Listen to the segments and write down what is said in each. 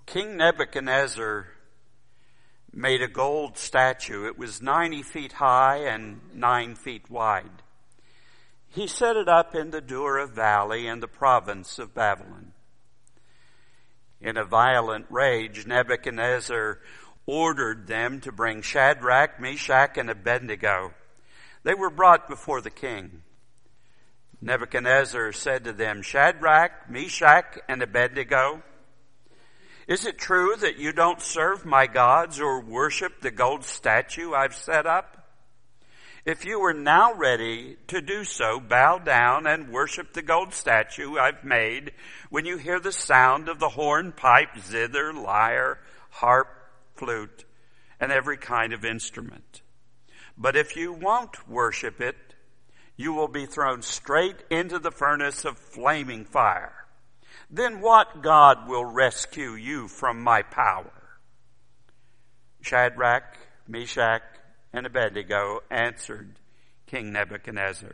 King Nebuchadnezzar made a gold statue. It was 90 feet high and 9 feet wide. He set it up in the Dura Valley in the province of Babylon. In a violent rage, Nebuchadnezzar ordered them to bring Shadrach, Meshach, and Abednego. They were brought before the king. Nebuchadnezzar said to them, Shadrach, Meshach, and Abednego, is it true that you don't serve my gods or worship the gold statue I've set up? If you are now ready to do so, bow down and worship the gold statue I've made when you hear the sound of the horn, pipe, zither, lyre, harp, flute, and every kind of instrument. But if you won't worship it, you will be thrown straight into the furnace of flaming fire. Then what God will rescue you from my power? Shadrach, Meshach, and Abednego answered King Nebuchadnezzar,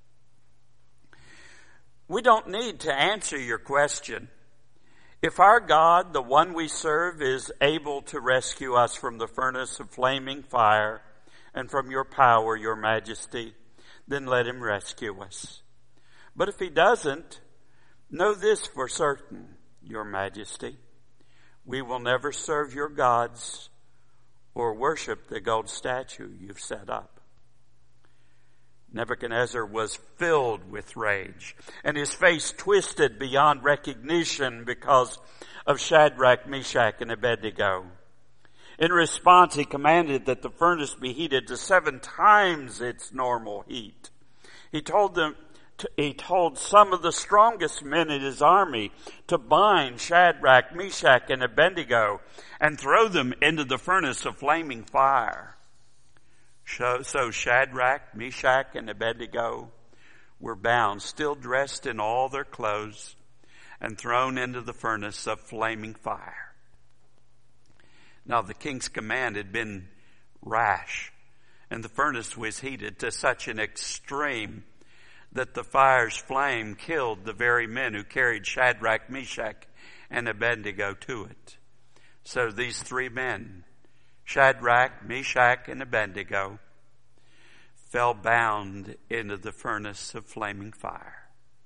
we don't need to answer your question. If our God, the one we serve, is able to rescue us from the furnace of flaming fire and from your power, your majesty, then let him rescue us. But if he doesn't, know this for certain, your majesty, we will never serve your gods or worship the gold statue you've set up. Nebuchadnezzar was filled with rage, and his face twisted beyond recognition because of Shadrach, Meshach, and Abednego. In response, he commanded that the furnace be heated to 7 times its normal heat. He told some of the strongest men in his army to bind Shadrach, Meshach, and Abednego and throw them into the furnace of flaming fire. So Shadrach, Meshach, and Abednego were bound, still dressed in all their clothes, and thrown into the furnace of flaming fire. Now the king's command had been rash, and the furnace was heated to such an extreme that the fire's flame killed the very men who carried Shadrach, Meshach, and Abednego to it. So these 3 men, Shadrach, Meshach, and Abednego, fell bound into the furnace of flaming fire.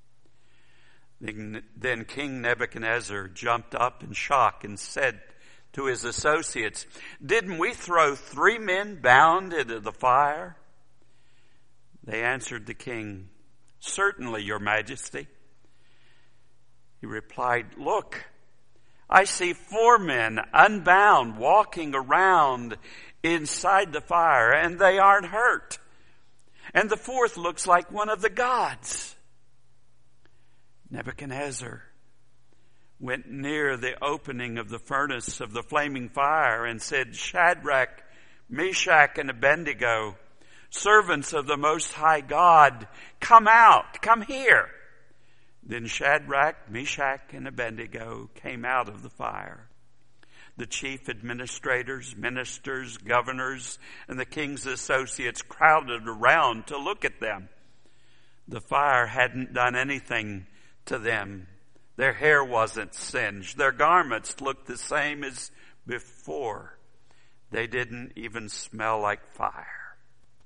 Then King Nebuchadnezzar jumped up in shock and said to his associates, didn't we throw 3 men bound into the fire? They answered the king, certainly, your majesty. He replied, look, I see 4 men unbound walking around inside the fire, and they aren't hurt. And the 4th looks like one of the gods. Nebuchadnezzar went near the opening of the furnace of the flaming fire and said, Shadrach, Meshach, and Abednego, servants of the Most High God, come out, come here. Then Shadrach, Meshach, and Abednego came out of the fire. The chief administrators, ministers, governors, and the king's associates crowded around to look at them. The fire hadn't done anything to them. Their hair wasn't singed. Their garments looked the same as before. They didn't even smell like fire.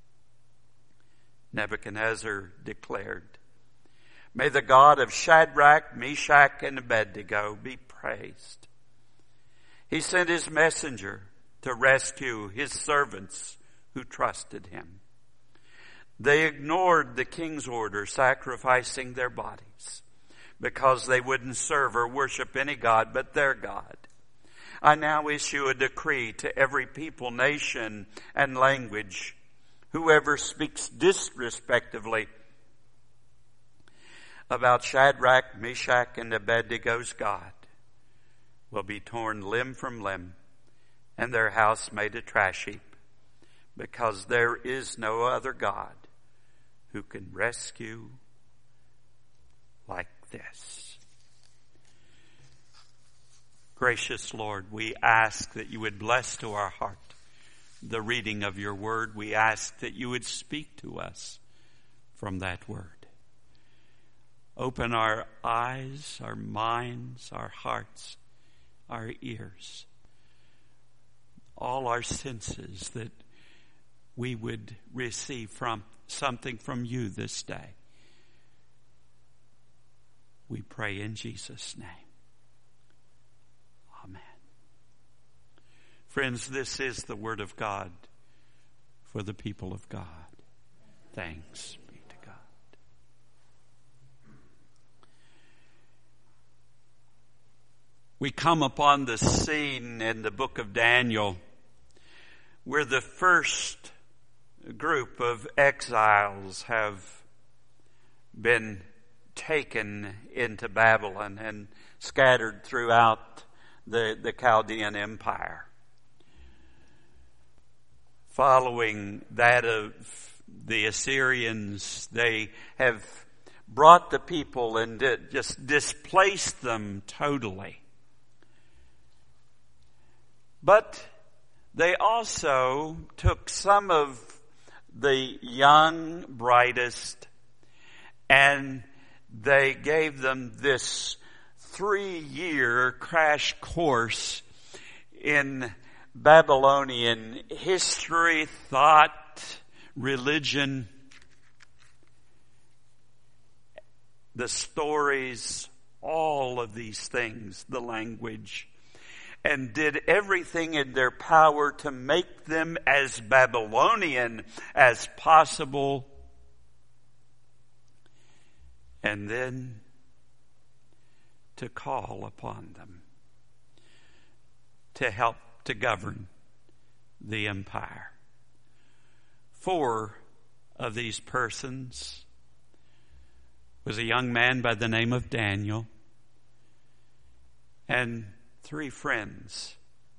Nebuchadnezzar declared, may the God of Shadrach, Meshach, and Abednego be praised. He sent his messenger to rescue his servants who trusted him. They ignored the king's order, sacrificing their bodies because they wouldn't serve or worship any god but their God. I now issue a decree to every people, nation, and language. Whoever speaks disrespectfully about Shadrach, Meshach, and Abednego's God will be torn limb from limb and their house made a trash heap, because there is no other God who can rescue like this. Gracious Lord, we ask that you would bless to our heart the reading of your word. We ask that you would speak to us from that word. Open our eyes, our minds, our hearts, our ears, all our senses, that we would receive from something from you this day. We pray in Jesus' name. Amen. Friends, this is the word of God for the people of God. Thanks be to God. We come upon the scene in the book of Daniel where the first group of exiles have been taken into Babylon and scattered throughout the Chaldean Empire. Following that of the Assyrians, they have brought the people and just displaced them totally. But they also took some of the young, brightest, and they gave them this 3-year crash course in Babylonian history, thought, religion, the stories, all of these things, the language, and did everything in their power to make them as Babylonian as possible. And then to call upon them to help to govern the empire. 4 of these persons was a young man by the name of Daniel and 3 friends.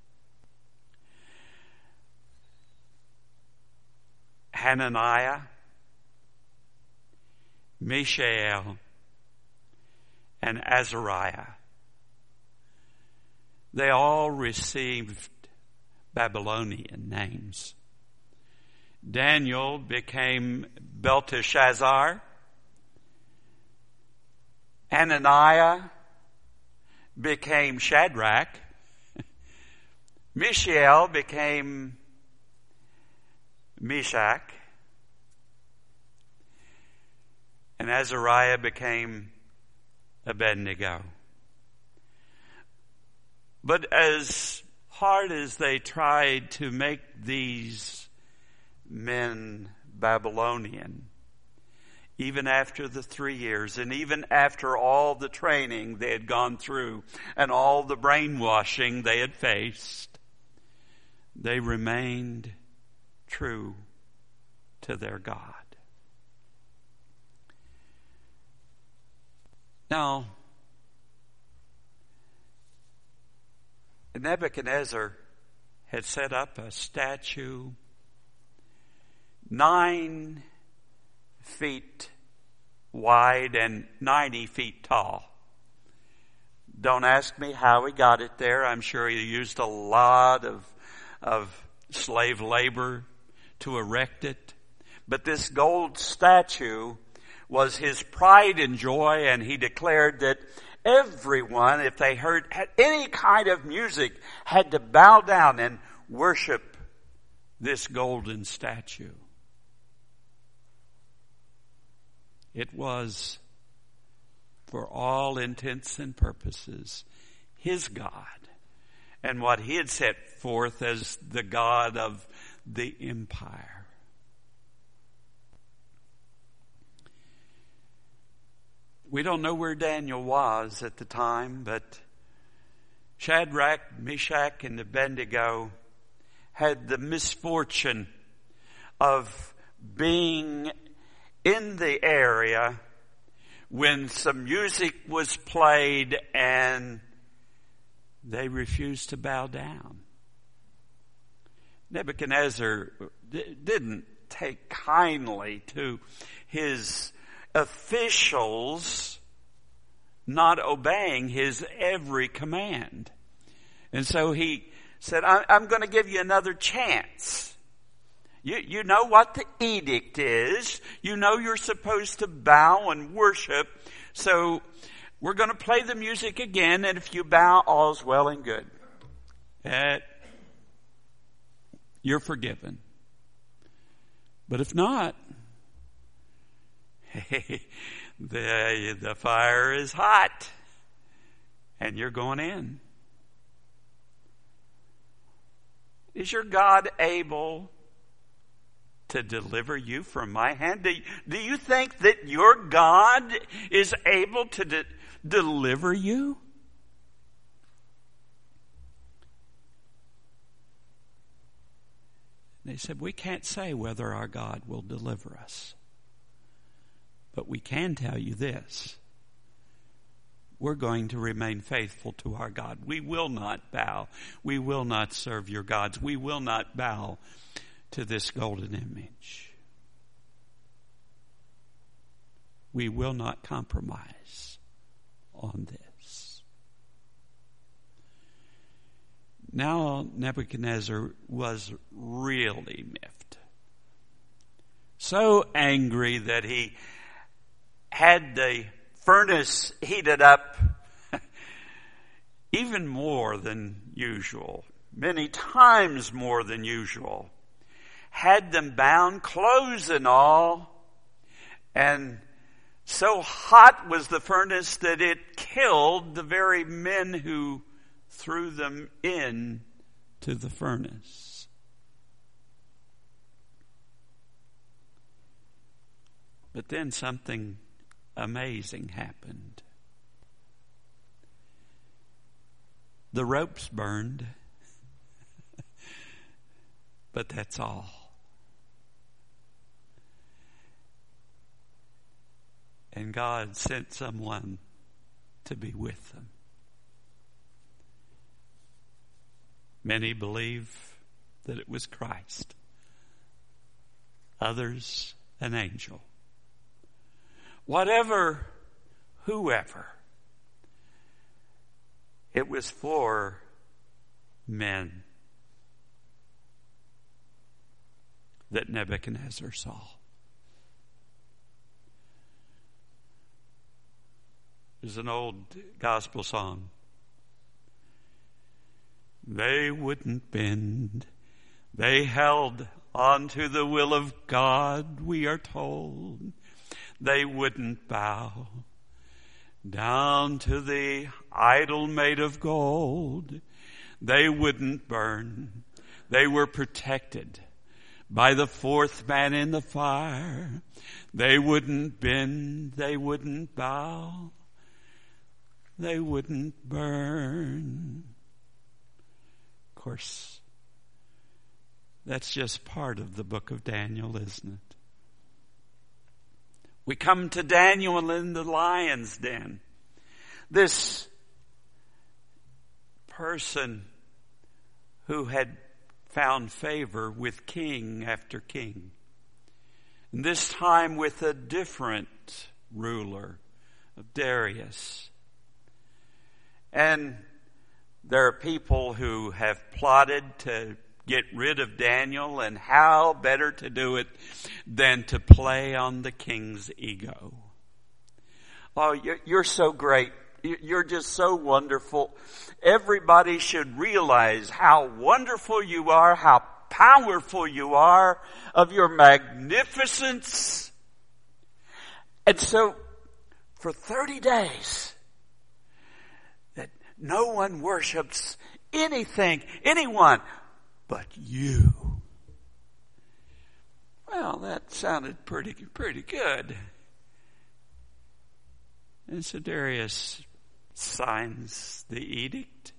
Hananiah, Mishael, and Azariah. They all received Babylonian names. Daniel became Belteshazzar. Hananiah became Shadrach. Mishael became Meshach. And Azariah became Abednego. But as hard as they tried to make these men Babylonian, even after the 3 years and even after all the training they had gone through and all the brainwashing they had faced, they remained true to their God. Now, Nebuchadnezzar had set up a statue 9 feet wide and 90 feet tall. Don't ask me how he got it there. I'm sure he used a lot of slave labor to erect it. But this gold statue was his pride and joy, and he declared that everyone, if they heard any kind of music, had to bow down and worship this golden statue. It was, for all intents and purposes, his God, and what he had set forth as the God of the empire. We don't know where Daniel was at the time, but Shadrach, Meshach, and Abednego had the misfortune of being in the area when some music was played and they refused to bow down. Nebuchadnezzar didn't take kindly to his officials not obeying his every command. And so he said, I'm going to give you another chance. You know what the edict is. You know you're supposed to bow and worship. So We're going to play the music again, and if you bow, all's well and good. You're forgiven. But if not, hey, the fire is hot, and you're going in. Is your God able to deliver you from my hand? Do you think that your God is able to deliver you? They said, we can't say whether our God will deliver us. But we can tell you this. We're going to remain faithful to our God. We will not bow. We will not serve your gods. We will not bow to this golden image. We will not compromise on this. Now Nebuchadnezzar was really miffed. So angry that he had the furnace heated up even more than usual, many times more than usual. Had them bound, clothes and all, and so hot was the furnace that it killed the very men who threw them in to the furnace. But then something amazing happened. The ropes burned, but that's all. And God sent someone to be with them. Many believe that it was Christ. Others, an angel. Whatever, whoever. It was for men that Nebuchadnezzar saw. There's an old gospel song. They wouldn't bend. They held on to the will of God, we are told. They wouldn't bow down to the idol made of gold. They wouldn't burn. They were protected by the fourth man in the fire. They wouldn't bend. They wouldn't bow. They wouldn't burn. Of course, that's just part of the book of Daniel, isn't it? We come to Daniel in the lion's den. This person who had found favor with king after king. And this time with a different ruler, of Darius. And there are people who have plotted to get rid of Daniel, and how better to do it than to play on the king's ego. Oh, you're so great. You're just so wonderful. Everybody should realize how wonderful you are, how powerful you are, of your magnificence. And so, for 30 days, that no one worships anything, anyone, but you. Well, that sounded pretty good. And so Darius signs the edict.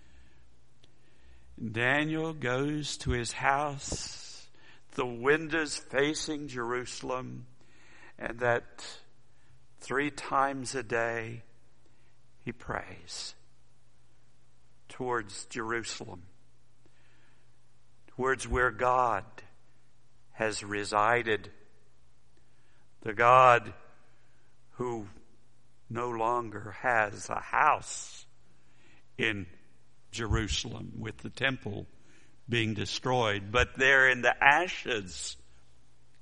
Daniel goes to his house, the windows facing Jerusalem, and that 3 times a day he prays towards Jerusalem, towards where God has resided, the God who no longer has a house in Jerusalem with the temple being destroyed, but there in the ashes,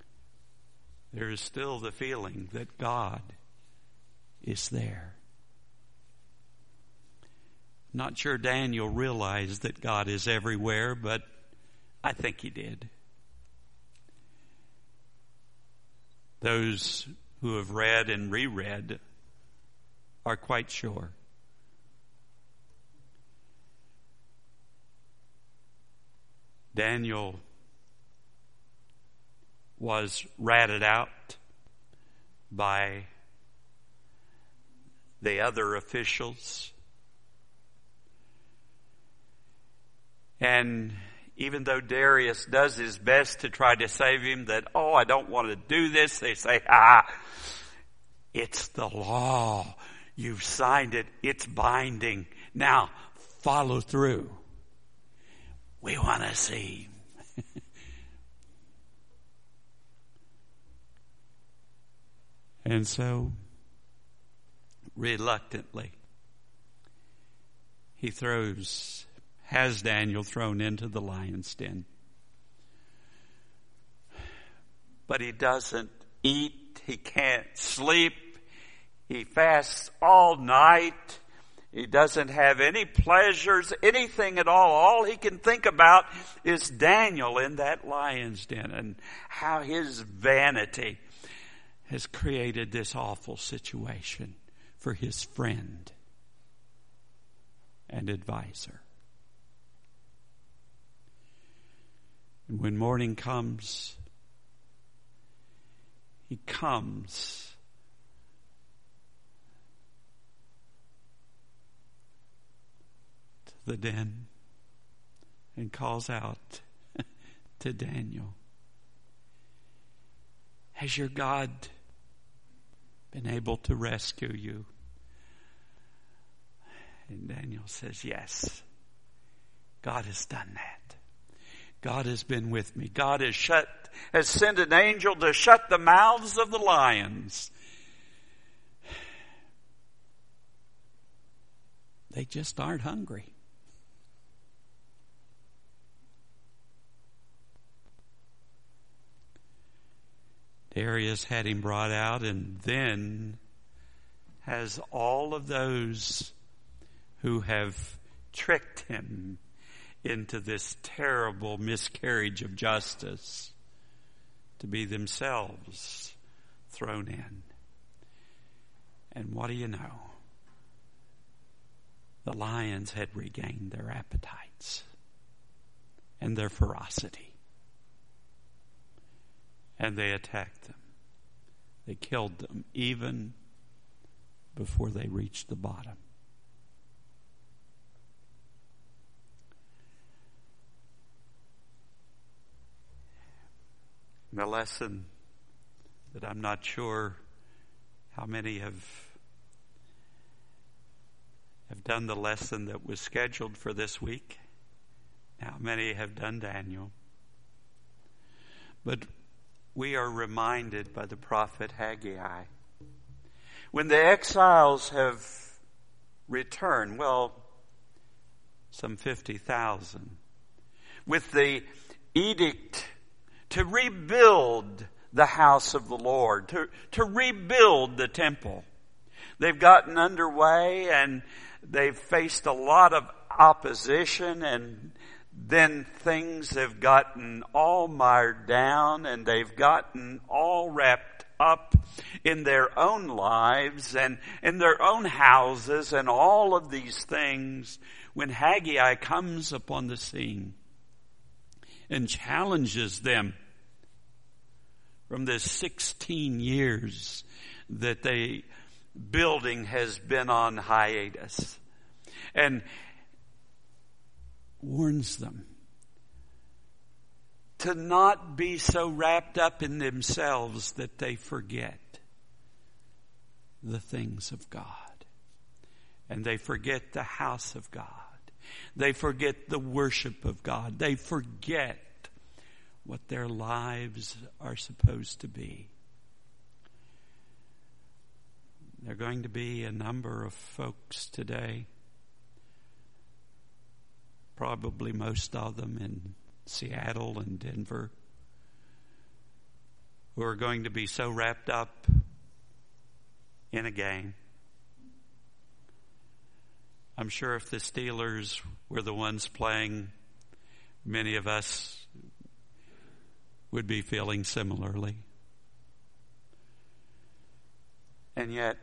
there is still the feeling that God is there. Not sure Daniel realized that God is everywhere, but I think he did. Those who have read and reread are quite sure. Daniel was ratted out by the other officials. And even though Darius does his best to try to save him, that, I don't want to do this, they say, it's the law. You've signed it. It's binding. Now, follow through. We want to see. And so, reluctantly, he has Daniel thrown into the lion's den. But he doesn't eat. He can't sleep. He fasts all night. He doesn't have any pleasures, anything at all. All he can think about is Daniel in that lion's den and how his vanity has created this awful situation for his friend and advisor. And when morning comes, he comes to the den and calls out to Daniel, has your God been able to rescue you? And Daniel says, yes, God has done that. God has been with me. God has sent an angel to shut the mouths of the lions. They just aren't hungry. Darius had him brought out and then has all of those who have tricked him into this terrible miscarriage of justice to be themselves thrown in. And what do you know? The lions had regained their appetites and their ferocity. And they attacked them. They killed them even before they reached the bottom. The lesson that I'm not sure how many have done the lesson that was scheduled for this week. How many have done Daniel. But we are reminded by the prophet Haggai, when the exiles have returned, some 50,000, with the edict to rebuild the house of the Lord, to rebuild the temple. They've gotten underway and they've faced a lot of opposition, and then things have gotten all mired down and they've gotten all wrapped up in their own lives and in their own houses and all of these things, when Haggai comes upon the scene and challenges them from this 16 years that the building has been on hiatus, and warns them to not be so wrapped up in themselves that they forget the things of God. And they forget the house of God. They forget the worship of God. They forget what their lives are supposed to be. There are going to be a number of folks today, probably most of them in Seattle and Denver, who are going to be so wrapped up in a game I'm sure if the Steelers were the ones playing, many of us would be feeling similarly. And yet,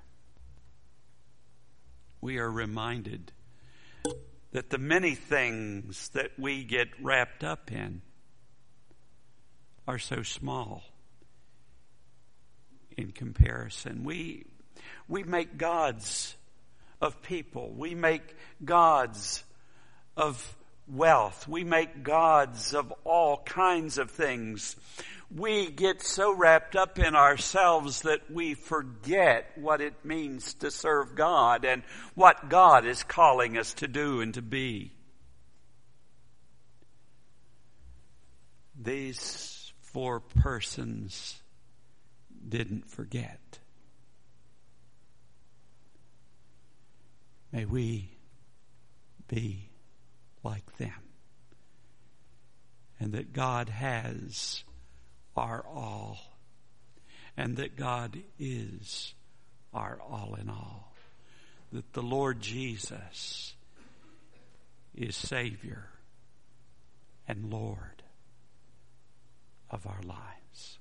we are reminded that the many things that we get wrapped up in are so small in comparison. We make gods of people. We make gods of wealth. We make gods of all kinds of things. We get so wrapped up in ourselves that we forget what it means to serve God and what God is calling us to do and to be. These 4 persons didn't forget. May we be like them. And that God has our all. And that God is our all in all. That the Lord Jesus is Savior and Lord of our lives.